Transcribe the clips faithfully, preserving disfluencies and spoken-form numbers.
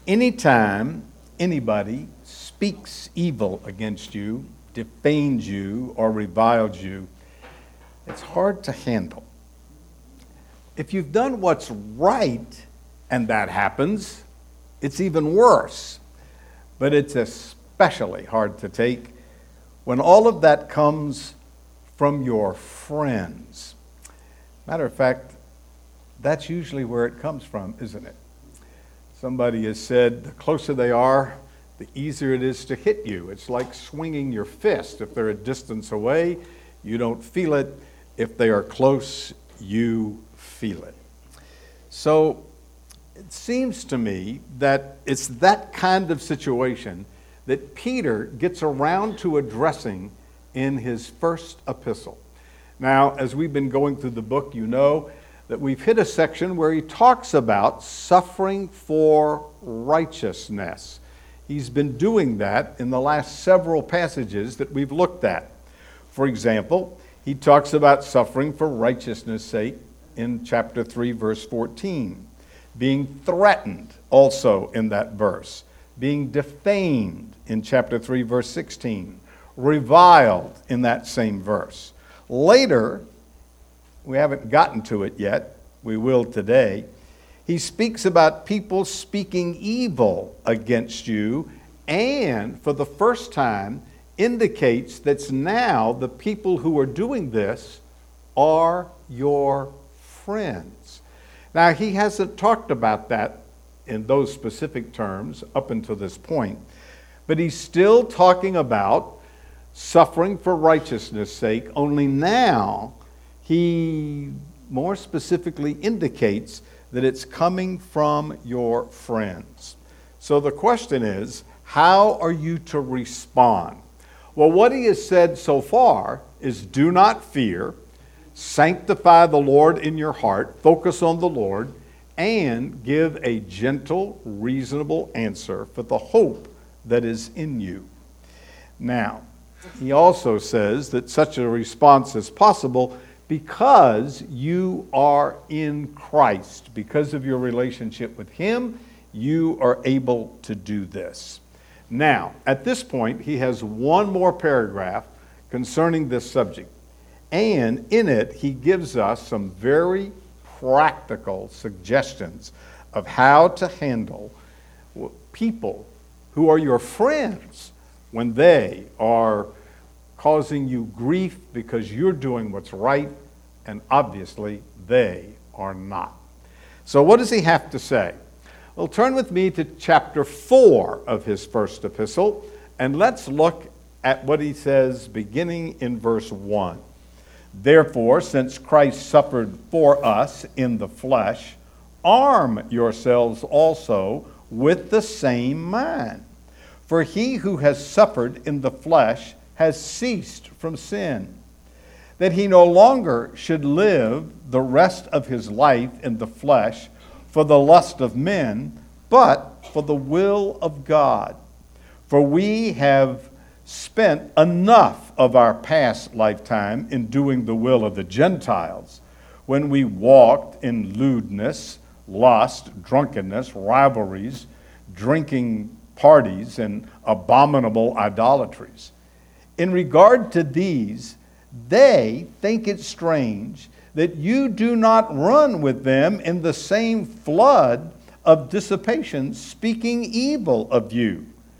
Anytime anybody speaks evil against you, defames you, or reviles you, it's hard to handle. If you've done what's right and that happens, it's even worse. But it's especially hard to take when all of that comes from your friends. Matter of fact, that's usually where it comes from, isn't it? Somebody has said the closer they are, the easier it is to hit you. It's like swinging your fist. If they're a distance away, you don't feel it. If they are close, you feel it. So it seems to me that it's that kind of situation that Peter gets around to addressing in his first epistle. Now, as we've been going through the book, you know that we've hit a section where he talks about suffering for righteousness. He's been doing that in the last several passages that we've looked at. For example, he talks about suffering for righteousness' sake in chapter three, verse fourteen. Being threatened also in that verse. Being defamed in chapter three, verse sixteen. Reviled in that same verse. Later, we haven't gotten to it yet, we will today, he speaks about people speaking evil against you, and for the first time indicates that now the people who are doing this are your friends. Now, he hasn't talked about that in those specific terms up until this point, but he's still talking about suffering for righteousness' sake, only now he more specifically indicates that it's coming from your friends. So the question is, how are you to respond? Well, what he has said so far is do not fear, sanctify the Lord in your heart, focus on the Lord, and give a gentle, reasonable answer for the hope that is in you. Now, he also says that such a response is possible because you are in Christ. Because of your relationship with him, you are able to do this. Now, at this point, he has one more paragraph concerning this subject. And in it, he gives us some very practical suggestions of how to handle people who are your friends when they are causing you grief because you're doing what's right, and obviously they are not. So what does he have to say? Well, turn with me to chapter four of his first epistle, and let's look at what he says beginning in verse one. Therefore, since Christ suffered for us in the flesh, arm yourselves also with the same mind. For he who has suffered in the flesh has ceased from sin, that he no longer should live the rest of his life in the flesh for the lust of men, but for the will of God. For we have spent enough of our past lifetime in doing the will of the Gentiles, when we walked in lewdness, lust, drunkenness, rivalries, drinking parties, and abominable idolatries. In regard to these, they think it strange that you do not run with them in the same flood of dissipation, speaking evil of you.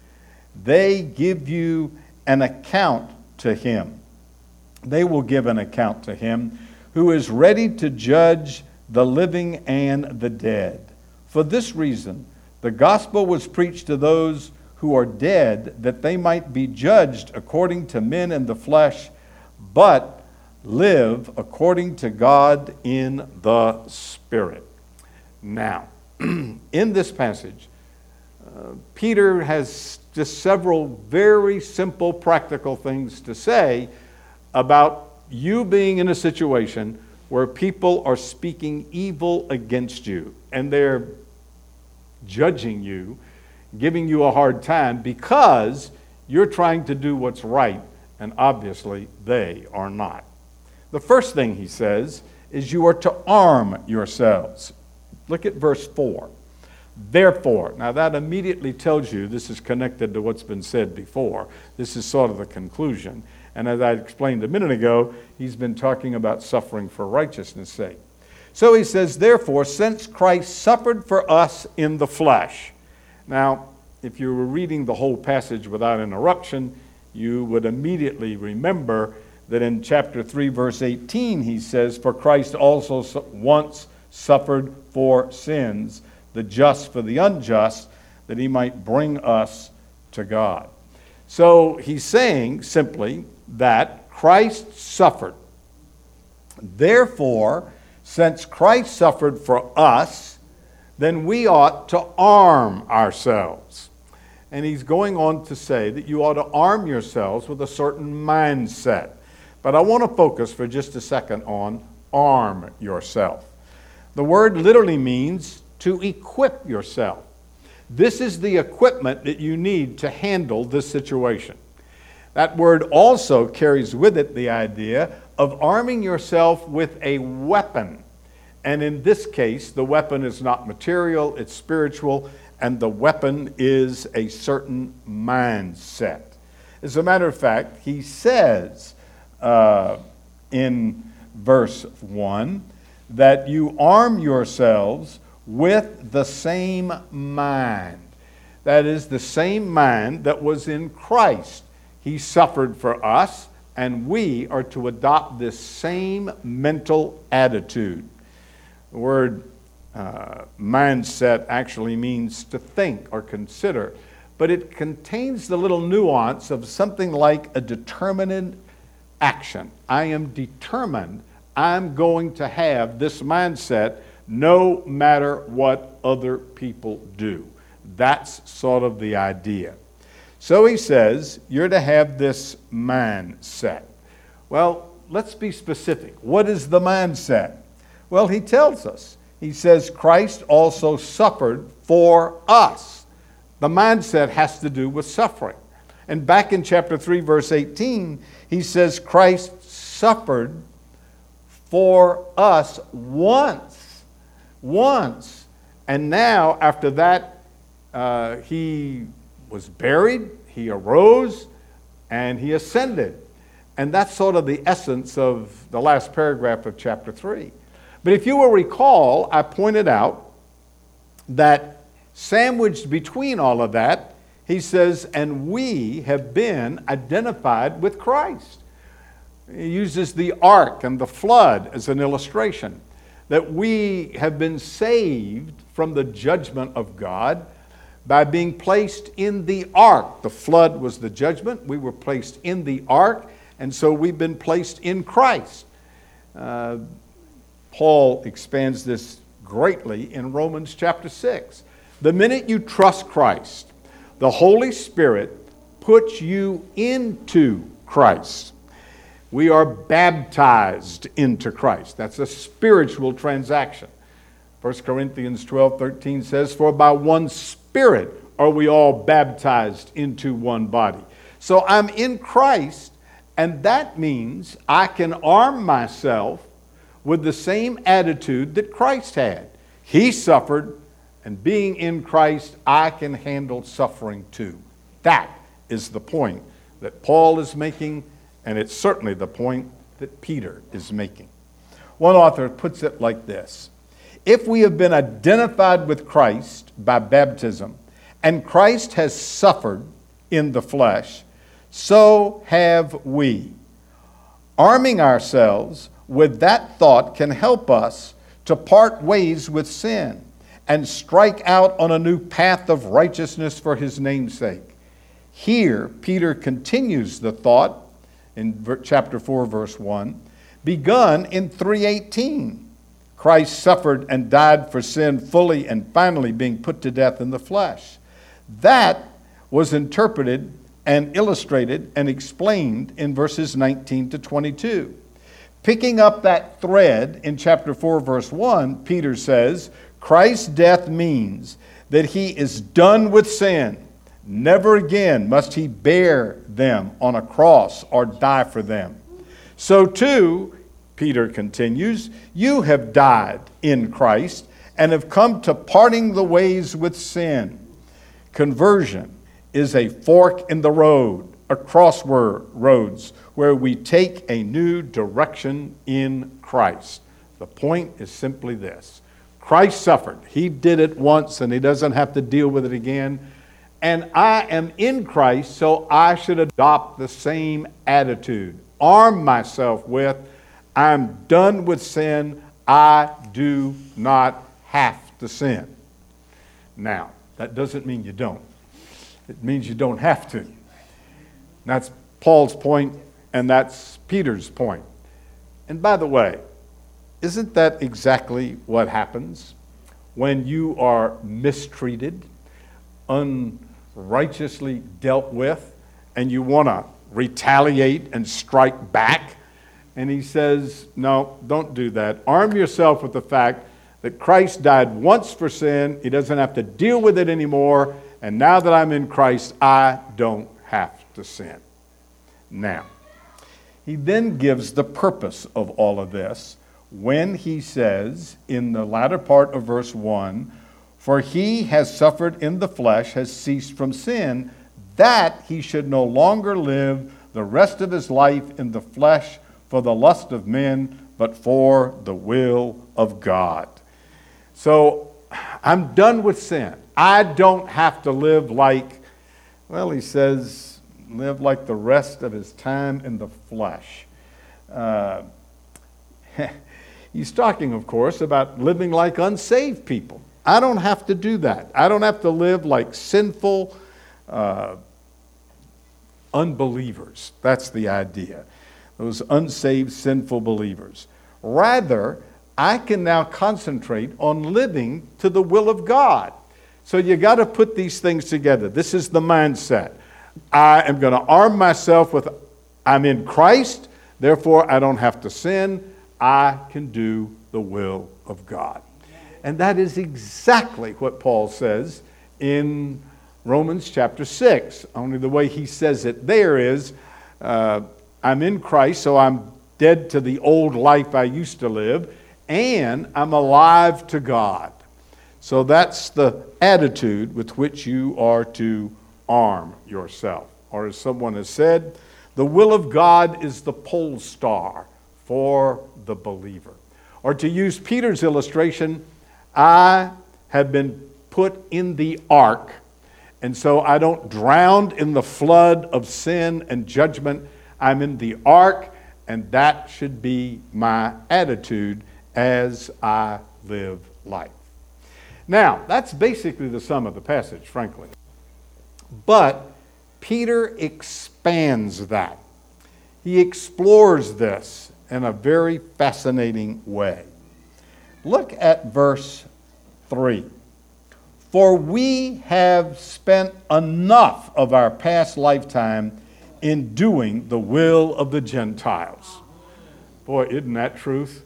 They give you an account to him. They will give an account to him who is ready to judge the living and the dead. For this reason, the gospel was preached to those who are dead, that they might be judged according to men in the flesh, but live according to God in the Spirit. Now, in this passage, uh, Peter has just several very simple, practical things to say about you being in a situation where people are speaking evil against you, and they're judging you, giving you a hard time because you're trying to do what's right, and obviously they are not. The first thing he says is you are to arm yourselves. Look at verse four. Therefore, now that immediately tells you this is connected to what's been said before. This is sort of the conclusion. And as I explained a minute ago, he's been talking about suffering for righteousness' sake. So he says, therefore, since Christ suffered for us in the flesh. Now, if you were reading the whole passage without interruption, you would immediately remember that in chapter three, verse eighteen, he says, for Christ also once suffered for sins, the just for the unjust, that he might bring us to God. So he's saying simply that Christ suffered. Therefore, since Christ suffered for us, then we ought to arm ourselves. And he's going on to say that you ought to arm yourselves with a certain mindset. But I want to focus for just a second on arm yourself. The word literally means to equip yourself. This is the equipment that you need to handle this situation. That word also carries with it the idea of arming yourself with a weapon. And in this case, the weapon is not material, it's spiritual, and the weapon is a certain mindset. As a matter of fact, he says uh, in verse one that you arm yourselves with the same mind. That is the same mind that was in Christ. He suffered for us, and we are to adopt this same mental attitude. The word uh, mindset actually means to think or consider, but it contains the little nuance of something like a determined action. I am determined I'm going to have this mindset no matter what other people do. That's sort of the idea. So he says, you're to have this mindset. Well, let's be specific. What is the mindset? Well, he tells us. He says, Christ also suffered for us. The mindset has to do with suffering. And back in chapter three, verse eighteen, he says, Christ suffered for us once. Once. And now, after that, uh, he was buried, he arose, and he ascended. And that's sort of the essence of the last paragraph of chapter three. But if you will recall, I pointed out that sandwiched between all of that, he says, and we have been identified with Christ. He uses the ark and the flood as an illustration, that we have been saved from the judgment of God by being placed in the ark. The flood was the judgment. We were placed in the ark, and so we've been placed in Christ. Uh, Paul expands this greatly in Romans chapter six. The minute you trust Christ, the Holy Spirit puts you into Christ. We are baptized into Christ. That's a spiritual transaction. First Corinthians twelve thirteen says, for by one Spirit are we all baptized into one body. So I'm in Christ, and that means I can arm myself with the same attitude that Christ had. He suffered, and being in Christ, I can handle suffering too. That is the point that Paul is making, and it's certainly the point that Peter is making. One author puts it like this: if we have been identified with Christ by baptism, and Christ has suffered in the flesh, so have we. Arming ourselves with that thought can help us to part ways with sin and strike out on a new path of righteousness for his name's sake. Here, Peter continues the thought in chapter four, verse one, begun in three eighteen. Christ suffered and died for sin fully and finally being put to death in the flesh. That was interpreted and illustrated and explained in verses nineteen to twenty-two. Picking up that thread in chapter four, verse one, Peter says, Christ's death means that he is done with sin. Never again must he bear them on a cross or die for them. So too, Peter continues, you have died in Christ, and have come to parting the ways with sin. Conversion is a fork in the road, a crossroads where we take a new direction in Christ. The point is simply this. Christ suffered. He did it once and he doesn't have to deal with it again. And I am in Christ, so I should adopt the same attitude. Arm myself with, I'm done with sin. I do not have to sin. Now, that doesn't mean you don't. It means you don't have to. That's Paul's point, and that's Peter's point. And by the way, isn't that exactly what happens when you are mistreated, unrighteously dealt with, and you want to retaliate and strike back? And he says, no, don't do that. Arm yourself with the fact that Christ died once for sin. He doesn't have to deal with it anymore. And now that I'm in Christ, I don't have to sin. Now, he then gives the purpose of all of this when he says in the latter part of verse one, for he has suffered in the flesh, has ceased from sin, that he should no longer live the rest of his life in the flesh for the lust of men, but for the will of God. So I'm done with sin. I don't have to live like, well, he says, live like the rest of his time in the flesh. Uh, he's talking, of course, about living like unsaved people. I don't have to do that. I don't have to live like sinful uh, unbelievers. That's the idea. Those unsaved, sinful believers. Rather, I can now concentrate on living to the will of God. So you got to put these things together. This is the mindset. I am going to arm myself with, I'm in Christ, therefore I don't have to sin. I can do the will of God. And that is exactly what Paul says in Romans chapter six. Only the way he says it there is, uh, I'm in Christ, so I'm dead to the old life I used to live, and I'm alive to God. So that's the attitude with which you are to arm yourself. Or as someone has said, the will of God is the pole star for the believer. Or to use Peter's illustration, I have been put in the ark, and so I don't drown in the flood of sin and judgment. I'm in the ark, and that should be my attitude as I live life. Now, that's basically the sum of the passage, frankly. But Peter expands that. He explores this in a very fascinating way. Look at verse three. For we have spent enough of our past lifetime in doing the will of the Gentiles. Boy, isn't that truth?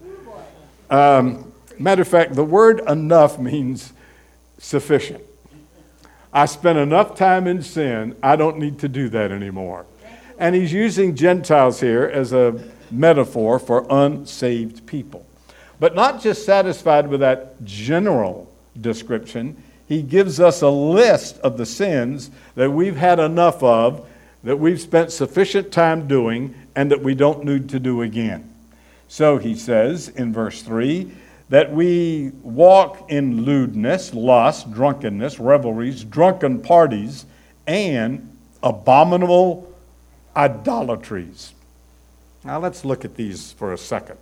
Um, matter of fact, the word enough means sufficient. I spent enough time in sin, I don't need to do that anymore. And he's using Gentiles here as a metaphor for unsaved people. But not just satisfied with that general description, he gives us a list of the sins that we've had enough of, that we've spent sufficient time doing, and that we don't need to do again. So he says in verse three, that we walk in lewdness, lust, drunkenness, revelries, drunken parties, and abominable idolatries. Now let's look at these for a second.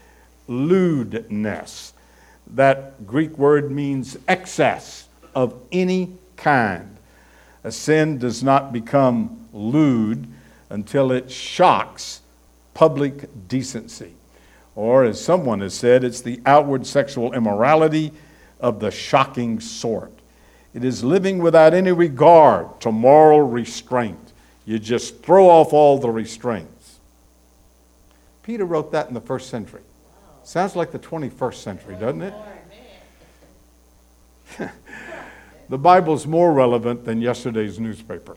Lewdness. That Greek word means excess of any kind. A sin does not become lewd until it shocks public decency. Or, as someone has said, it's the outward sexual immorality of the shocking sort. It is living without any regard to moral restraint. You just throw off all the restraints. Peter wrote that in the first century. Sounds like the twenty-first century, doesn't it? The Bible's more relevant than yesterday's newspaper.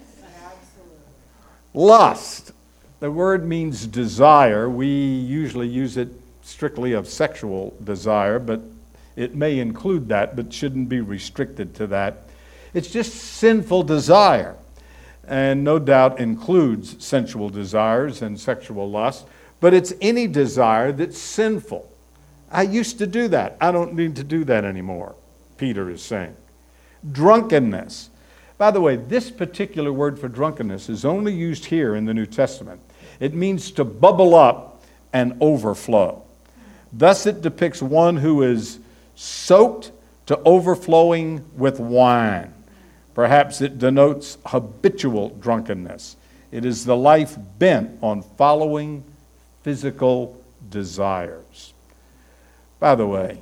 Lust. The word means desire. We usually use it strictly of sexual desire, but It may include that, but shouldn't be restricted to that. It's just sinful desire, and no doubt includes sensual desires and sexual lust, but it's any desire that's sinful. I used to do that. I don't need to do that anymore, Peter is saying. Drunkenness. By the way, this particular word for drunkenness is only used here in the New Testament. It means to bubble up and overflow. Thus it depicts one who is soaked to overflowing with wine. Perhaps it denotes habitual drunkenness. It is the life bent on following physical desires. By the way,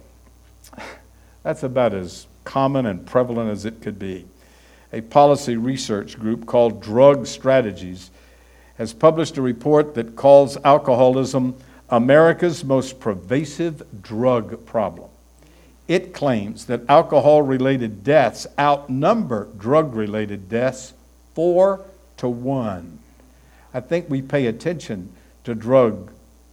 that's about as common and prevalent as it could be. A policy research group called Drug Strategies has published a report that calls alcoholism America's most pervasive drug problem. It claims that alcohol-related deaths outnumber drug-related deaths four to one. I think we pay attention to drug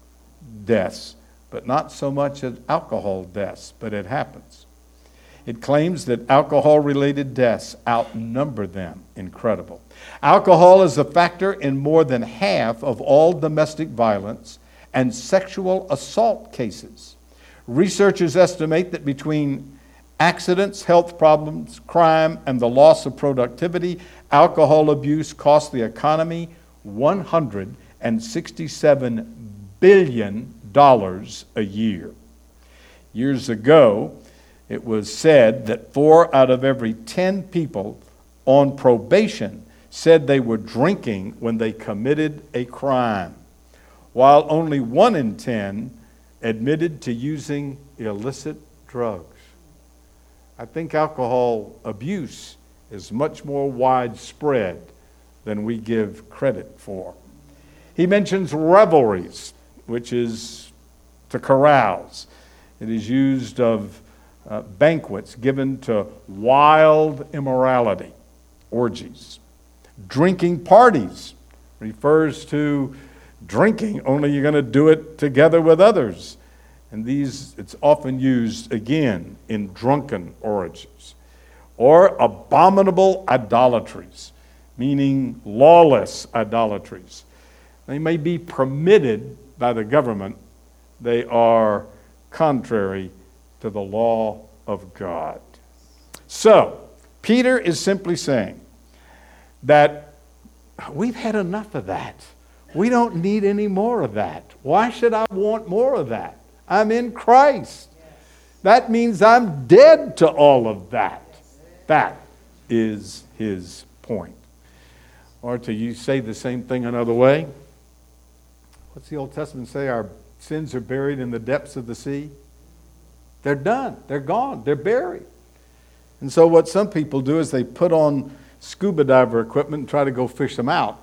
deaths, but not so much as alcohol deaths, but it happens. It claims that alcohol-related deaths outnumber them. Incredible. Alcohol is a factor in more than half of all domestic violence and sexual assault cases. Researchers estimate that between accidents, health problems, crime, and the loss of productivity, alcohol abuse costs the economy one hundred sixty-seven billion dollars a year. Years ago, it was said that four out of every ten people on probation said they were drinking when they committed a crime, while only one in ten admitted to using illicit drugs. I think alcohol abuse is much more widespread than we give credit for. He mentions revelries, which is to carouse. It is used of uh, banquets given to wild immorality, orgies. Drinking parties refers to drinking, only you're going to do it together with others. And these, it's often used again in drunken orgies. Or abominable idolatries, meaning lawless idolatries. They may be permitted by the government. They are contrary to the law of God. So, Peter is simply saying that we've had enough of that. We don't need any more of that. Why should I want more of that? I'm in Christ. That means I'm dead to all of that. That is his point. Or to you say the same thing another way. What's the Old Testament say? Our sins are buried in the depths of the sea. They're done. They're gone. They're buried. And so what some people do is they put on scuba diver equipment and try to go fish them out.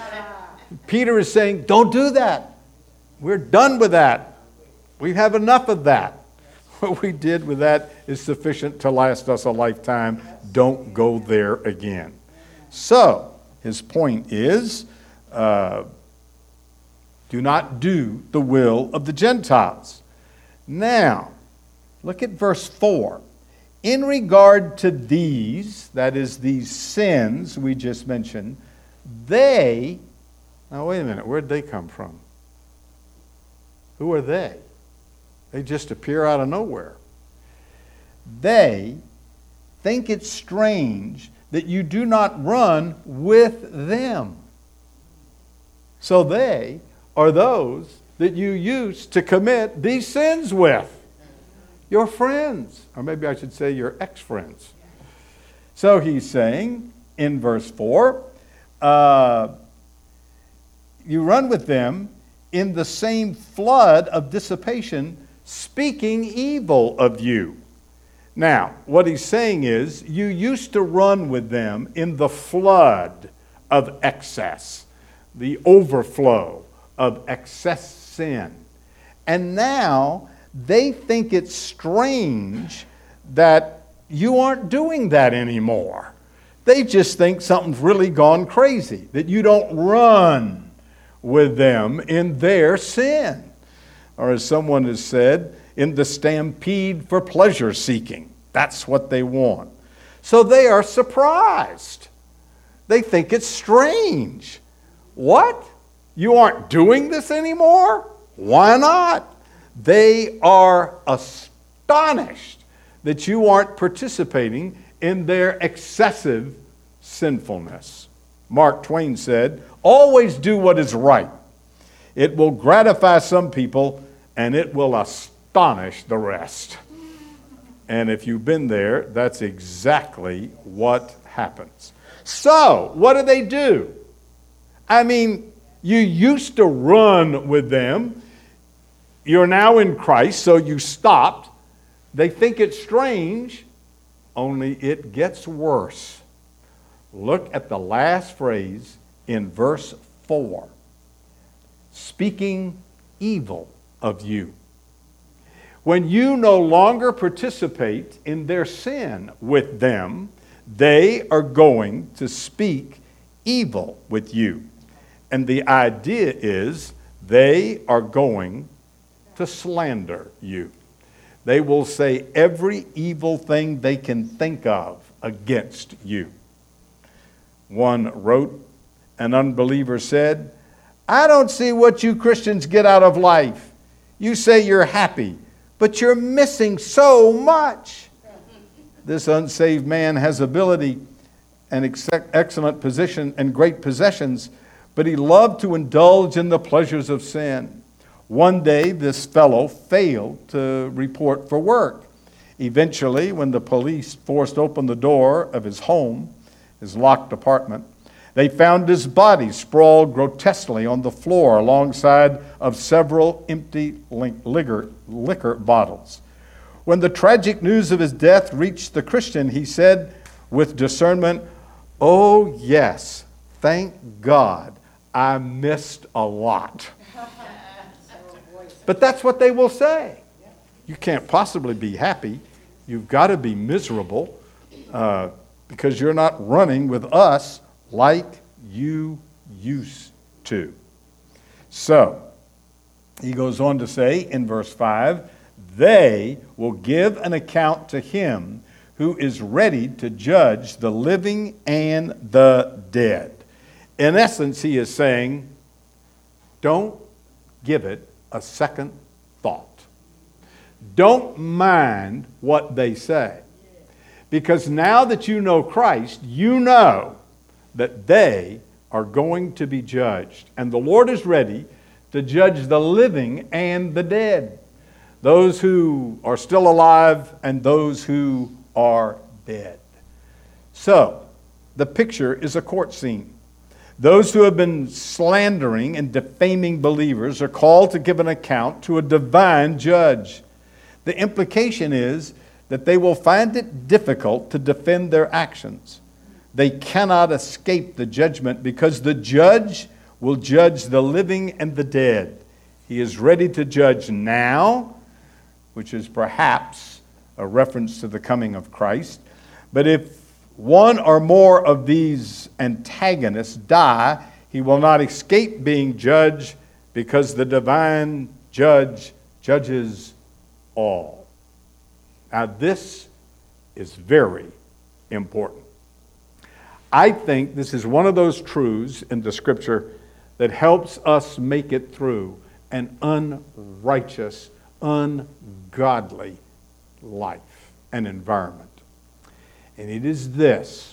Peter is saying, don't do that. We're done with that. We have enough of that. What we did with that is sufficient to last us a lifetime. Don't go there again. So, his point is, uh, do not do the will of the Gentiles. Now, look at verse four. In regard to these, that is, these sins we just mentioned, they, now wait a minute, where'd they come from? Who are they? They just appear out of nowhere. They think it strange that you do not run with them. So they are those that you used to commit these sins with. Your friends, or maybe I should say your ex-friends. So he's saying in verse four, uh, you run with them in the same flood of dissipation, speaking evil of you. Now, what he's saying is, you used to run with them in the flood of excess, the overflow of excess sin. And now they think it's strange that you aren't doing that anymore. They just think something's really gone crazy, that you don't run with them in their sin. Or as someone has said, in the stampede for pleasure seeking. That's what they want. So they are surprised. They think it's strange. What? You aren't doing this anymore? Why not? They are astonished that you aren't participating in their excessive sinfulness. Mark Twain said, "Always do what is right. It will gratify some people and it will astonish the rest." And if you've been there, that's exactly what happens. So, what do they do? I mean, you used to run with them. You're now in Christ, so you stopped. They think it's strange, only it gets worse. Look at the last phrase in verse four. Speaking evil of you. When you no longer participate in their sin with them, they are going to speak evil with you. And the idea is they are going to slander you. They will say every evil thing they can think of against you. One wrote, an unbeliever said, "I don't see what you Christians get out of life. You say you're happy, but you're missing so much." This unsaved man has ability and ex- excellent position and great possessions, but he loved to indulge in the pleasures of sin. One day, this fellow failed to report for work. Eventually, when the police forced open the door of his home, his locked apartment, they found his body sprawled grotesquely on the floor alongside of several empty liquor, liquor bottles. When the tragic news of his death reached the Christian, he said with discernment, "Oh yes, thank God I missed a lot." But that's what they will say. You can't possibly be happy. You've got to be miserable uh, because you're not running with us like you used to. So, he goes on to say in verse five, they will give an account to him who is ready to judge the living and the dead. In essence, he is saying, don't give it a second thought. Don't mind what they say. Because now that you know Christ, you know that they are going to be judged. And the Lord is ready to judge the living and the dead. Those who are still alive and those who are dead. So, the picture is a court scene. Those who have been slandering and defaming believers are called to give an account to a divine judge. The implication is that they will find it difficult to defend their actions. They cannot escape the judgment because the judge will judge the living and the dead. He is ready to judge now, which is perhaps a reference to the coming of Christ. But if one or more of these antagonists die, he will not escape being judged because the divine judge judges all. Now, this is very important. I think this is one of those truths in the Scripture that helps us make it through an unrighteous, ungodly life and environment. And it is this: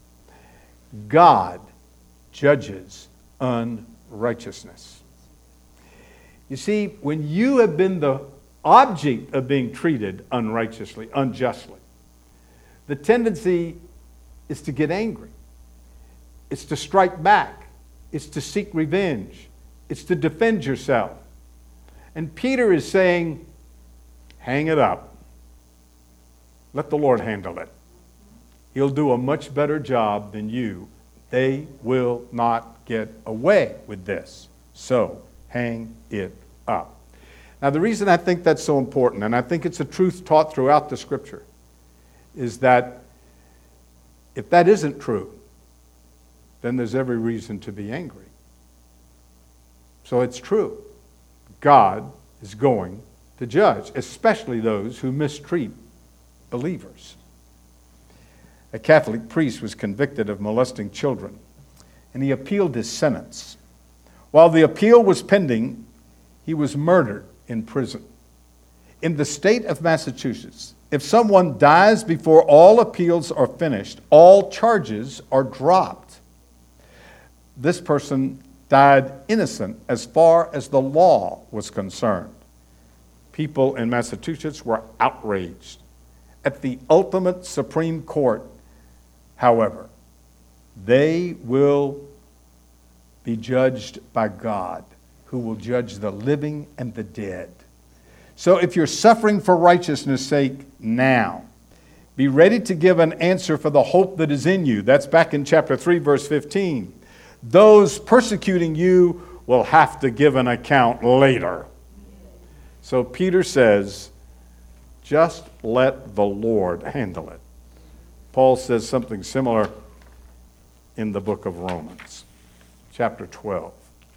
God judges unrighteousness. You see, when you have been the object of being treated unrighteously, unjustly, the tendency is to get angry. It's to strike back. It's to seek revenge. It's to defend yourself. And Peter is saying, hang it up. Let the Lord handle it. He'll do a much better job than you. They will not get away with this. So, hang it up. Now, the reason I think that's so important, and I think it's a truth taught throughout the Scripture, is that if that isn't true, then there's every reason to be angry. So it's true. God is going to to judge, especially those who mistreat believers. A Catholic priest was convicted of molesting children, and he appealed his sentence. While the appeal was pending, he was murdered in prison. In the state of Massachusetts, if someone dies before all appeals are finished, all charges are dropped. This person died innocent as far as the law was concerned. People in Massachusetts were outraged. At the ultimate Supreme Court, however, they will be judged by God, who will judge the living and the dead. So if you're suffering for righteousness' sake now, be ready to give an answer for the hope that is in you. That's back in chapter three, verse fifteen. Those persecuting you will have to give an account later. So Peter says, just let the Lord handle it. Paul says something similar in the book of Romans, chapter twelve.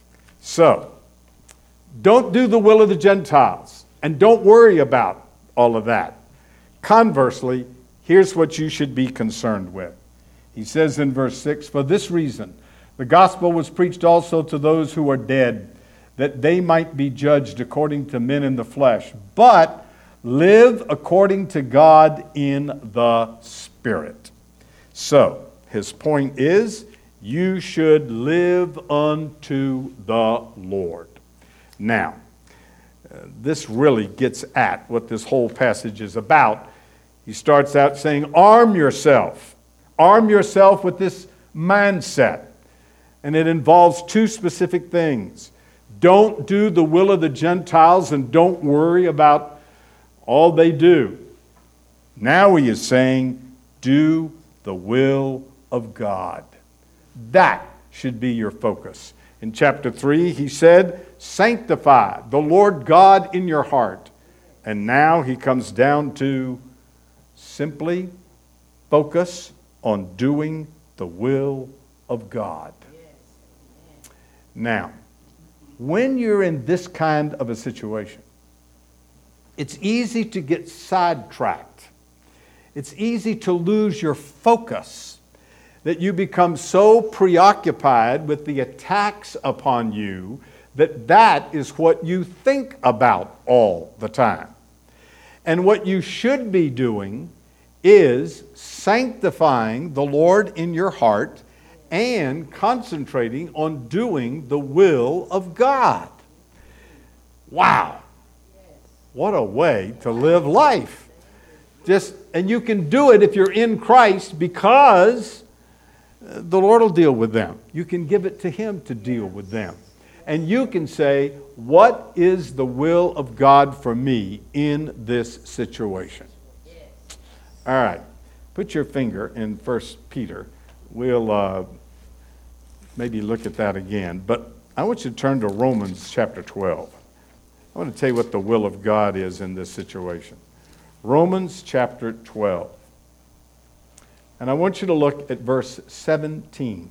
So, don't do the will of the Gentiles, and don't worry about all of that. Conversely, here's what you should be concerned with. He says in verse six, for this reason, the gospel was preached also to those who are dead, that they might be judged according to men in the flesh, but live according to God in the Spirit. So, his point is, you should live unto the Lord. Now, uh, this really gets at what this whole passage is about. He starts out saying, arm yourself. Arm yourself with this mindset. And it involves two specific things. Don't do the will of the Gentiles and don't worry about all they do. Now he is saying, do the will of God. That should be your focus. In chapter three, he said, sanctify the Lord God in your heart. And now he comes down to simply focus on doing the will of God. Now, when you're in this kind of a situation, it's easy to get sidetracked. It's easy to lose your focus, that you become so preoccupied with the attacks upon you that that is what you think about all the time. And what you should be doing is sanctifying the Lord in your heart and concentrating on doing the will of God. Wow. What a way to live life. Just, and you can do it if you're in Christ because the Lord will deal with them. You can give it to Him to deal with them. And you can say, what is the will of God for me in this situation? All right. Put your finger in First Peter. We'll uh, maybe look at that again. But I want you to turn to Romans chapter twelve. I want to tell you what the will of God is in this situation. Romans chapter twelve. And I want you to look at verse seventeen.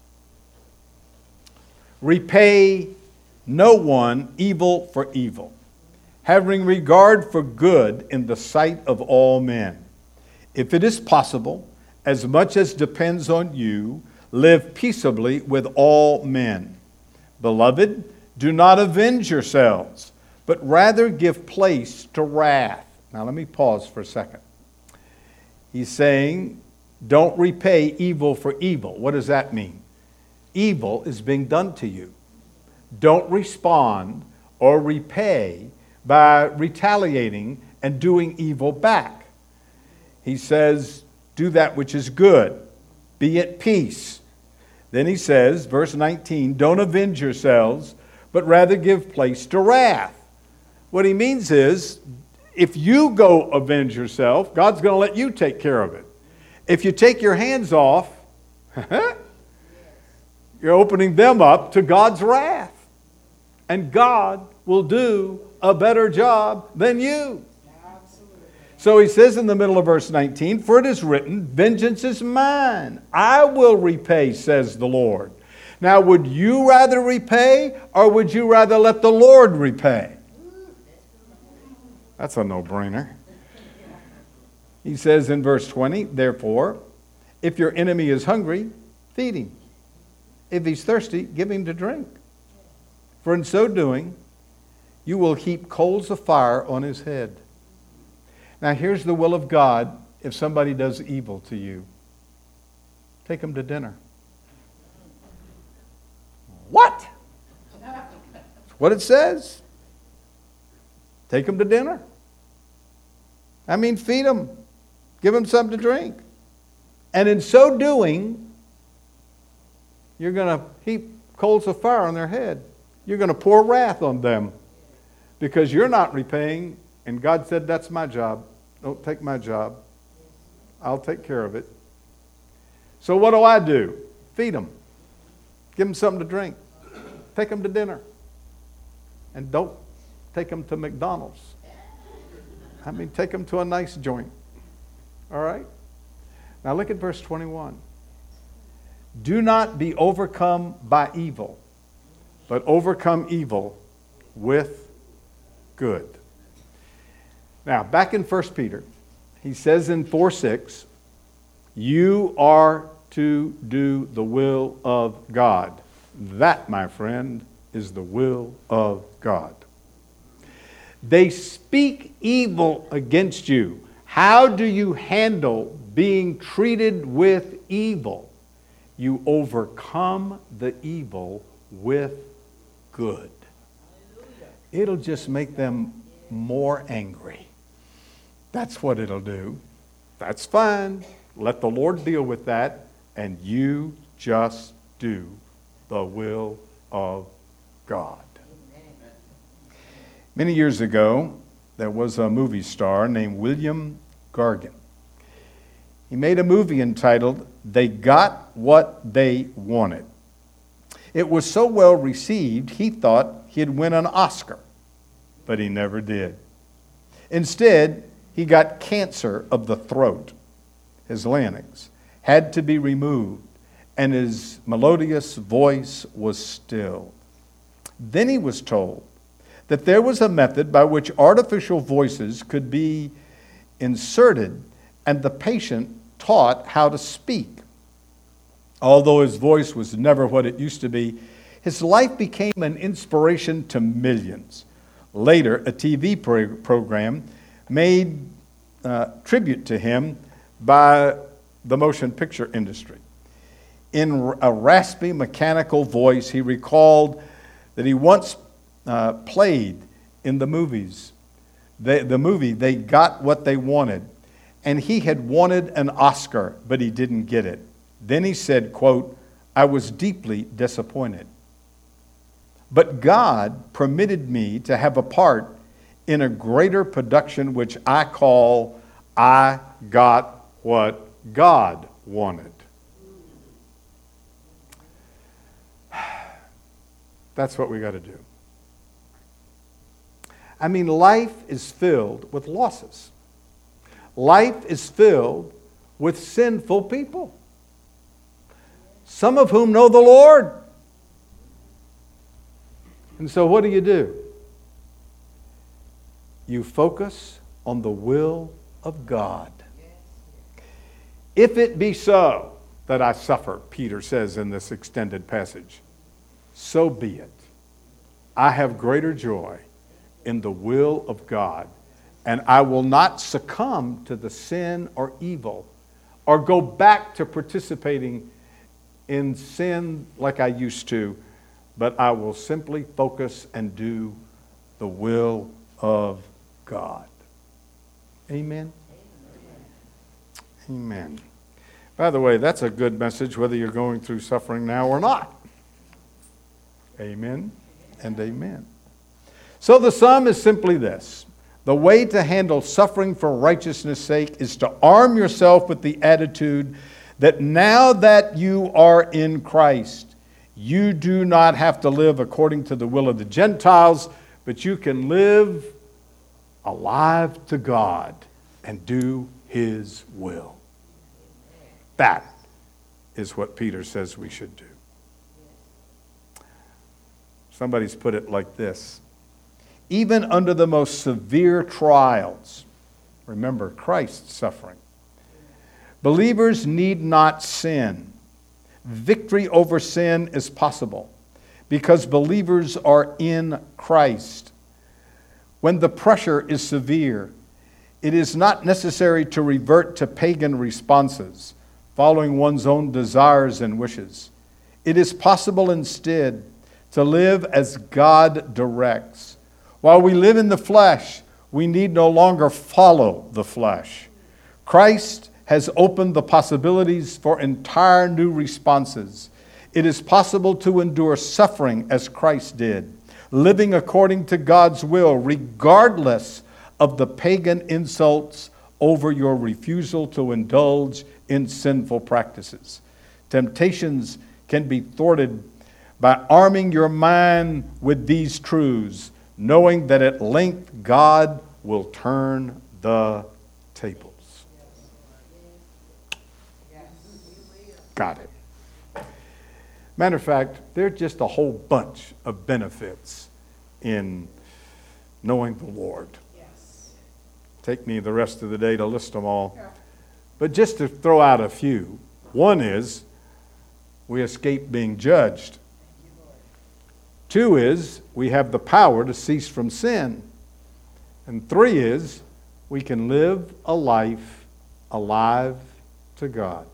Repay no one evil for evil, having regard for good in the sight of all men. If it is possible, as much as depends on you, live peaceably with all men. Beloved, do not avenge yourselves, but rather give place to wrath. Now let me pause for a second. He's saying, don't repay evil for evil. What does that mean? Evil is being done to you. Don't respond or repay by retaliating and doing evil back. He says, do that which is good. Be at peace. Then he says, verse nineteen, don't avenge yourselves, but rather give place to wrath. What he means is, if you go avenge yourself, God's going to let you take care of it. If you take your hands off, you're opening them up to God's wrath. And God will do a better job than you. So he says in the middle of verse nineteen, for it is written, vengeance is mine. I will repay, says the Lord. Now, would you rather repay or would you rather let the Lord repay? That's a no-brainer. He says in verse twenty, therefore, if your enemy is hungry, feed him. If he's thirsty, give him to drink. For in so doing, you will heap coals of fire on his head. Now here's the will of God if somebody does evil to you. Take them to dinner. What? That's what it says. Take them to dinner. I mean, feed them. Give them something to drink. And in so doing, you're going to heap coals of fire on their head. You're going to pour wrath on them because you're not repaying. And God said, that's my job. Don't take my job. I'll take care of it. So what do I do? Feed them. Give them something to drink. Take them to dinner. And don't take them to McDonald's. I mean, take them to a nice joint. All right? Now look at verse twenty-one. Do not be overcome by evil, but overcome evil with good. Now, back in First Peter, he says in four six, you are to do the will of God. That, my friend, is the will of God. They speak evil against you. How do you handle being treated with evil? You overcome the evil with good. It'll just make them more angry. That's what it'll do. That's fine. Let the Lord deal with that, and you just do the will of God. Many years ago, there was a movie star named William Gargan. He made a movie entitled, They Got What They Wanted. It was so well received, he thought he'd win an Oscar, but he never did. Instead, he got cancer of the throat. His larynx had to be removed, and his melodious voice was stilled. Then he was told that there was a method by which artificial voices could be inserted and the patient taught how to speak. Although his voice was never what it used to be, his life became an inspiration to millions. Later, a T V pro- program made uh, tribute to him by the motion picture industry. In a raspy, mechanical voice, he recalled that he once uh, played in the movies. They, the movie, They Got What They Wanted. And he had wanted an Oscar, but he didn't get it. Then he said, quote, I was deeply disappointed. But God permitted me to have a part in a greater production which I call I Got What God Wanted. That's what we got to do. I mean, life is filled with losses. Life is filled with sinful people, some of whom know the Lord. And so what do you do? You focus on the will of God. If it be so that I suffer, Peter says in this extended passage, so be it. I have greater joy in the will of God, and I will not succumb to the sin or evil or go back to participating in sin like I used to, but I will simply focus and do the will of God. Amen? Amen. By the way, that's a good message whether you're going through suffering now or not. Amen and amen. So the sum is simply this. The way to handle suffering for righteousness' sake is to arm yourself with the attitude that now that you are in Christ, you do not have to live according to the will of the Gentiles, but you can live alive to God and do His will. That is what Peter says we should do. Somebody's put it like this. even under the most severe trials. Remember Christ's suffering. Believers need not sin. Victory over sin is possible because believers are in Christ. When the pressure is severe, it is not necessary to revert to pagan responses, following one's own desires and wishes. It is possible instead to live as God directs. While we live in the flesh, we need no longer follow the flesh. Christ has opened the possibilities for entire new responses. It is possible to endure suffering as Christ did, living according to God's will, regardless of the pagan insults over your refusal to indulge in sinful practices. Temptations can be thwarted by arming your mind with these truths, knowing that at length God will turn the tables. Got it. Matter of fact, there's just a whole bunch of benefits in knowing the Lord. Yes. Take me the rest of the day to list them all. Yeah. But just to throw out a few. One is we escape being judged. Two is we have the power to cease from sin. And three is we can live a life alive to God.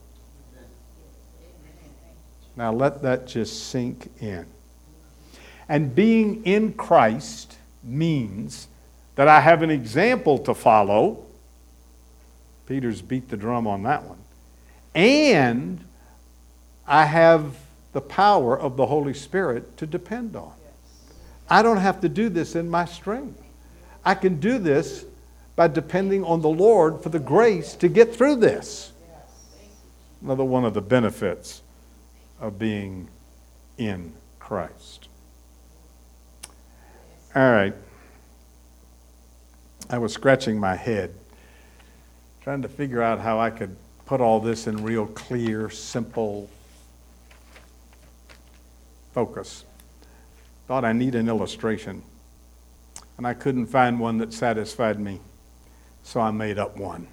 Now let that just sink in. And being in Christ means that I have an example to follow. Peter's beat the drum on that one. And I have the power of the Holy Spirit to depend on. I don't have to do this in my strength. I can do this by depending on the Lord for the grace to get through this. Another one of the benefits of being in Christ. All right. I was scratching my head, trying to figure out how I could put all this in real clear, simple focus. Thought I need an illustration, and I couldn't find one that satisfied me, so I made up one.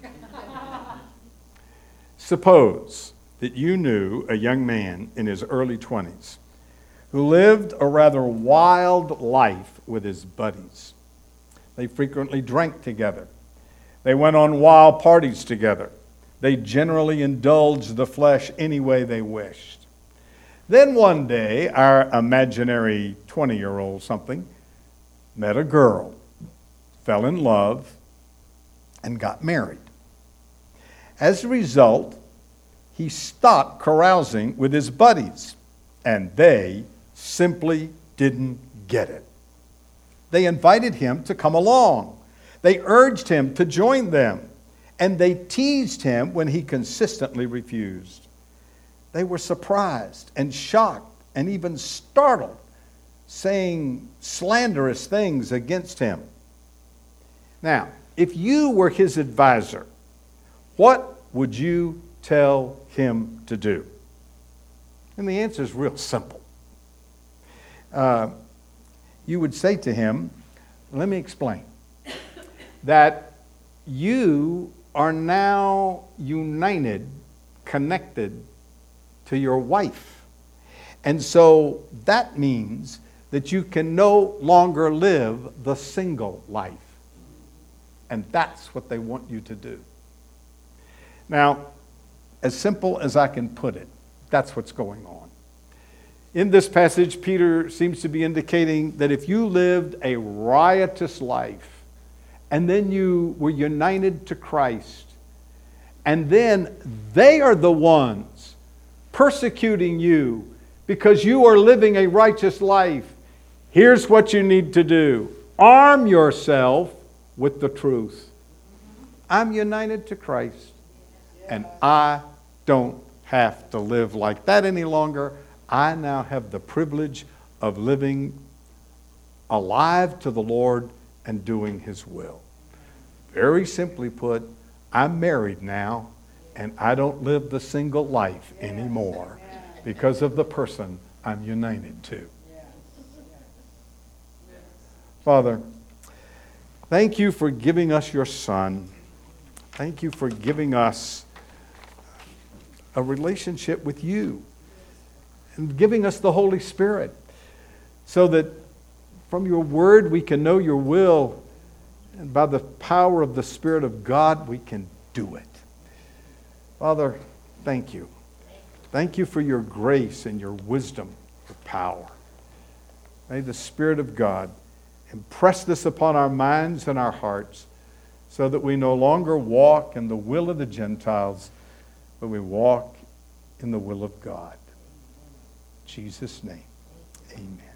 Suppose that you knew a young man in his early twenties who lived a rather wild life with his buddies. They frequently drank together. They went on wild parties together. They generally indulged the flesh any way they wished. Then one day, our imaginary twenty-year-old something met a girl, fell in love, and got married. As a result, he stopped carousing with his buddies, and they simply didn't get it. They invited him to come along. They urged him to join them, and they teased him when he consistently refused. They were surprised and shocked and even startled, saying slanderous things against him. Now, if you were his advisor, what would you tell him to do? And the answer is real simple. Uh, you would say to him, let me explain, that you are now united, connected to your wife. And so that means that you can no longer live the single life. And that's what they want you to do. Now, as simple as I can put it, that's what's going on. In this passage, Peter seems to be indicating that if you lived a riotous life, and then you were united to Christ, and then they are the ones persecuting you because you are living a righteous life, here's what you need to do. Arm yourself with the truth. I'm united to Christ, and I don't have to live like that any longer. I now have the privilege of living alive to the Lord and doing His will. Very simply put, I'm married now, and I don't live the single life anymore because of the person I'm united to. Father, Thank you for giving us your Son. Thank you for giving us a relationship with you and giving us the Holy Spirit so that from your word we can know your will, and by the power of the Spirit of God we can do it. Father, thank you. Thank you for your grace and your wisdom, your power. May the Spirit of God impress this upon our minds and our hearts so that we no longer walk in the will of the Gentiles, but we walk in the will of God. In Jesus' name, amen.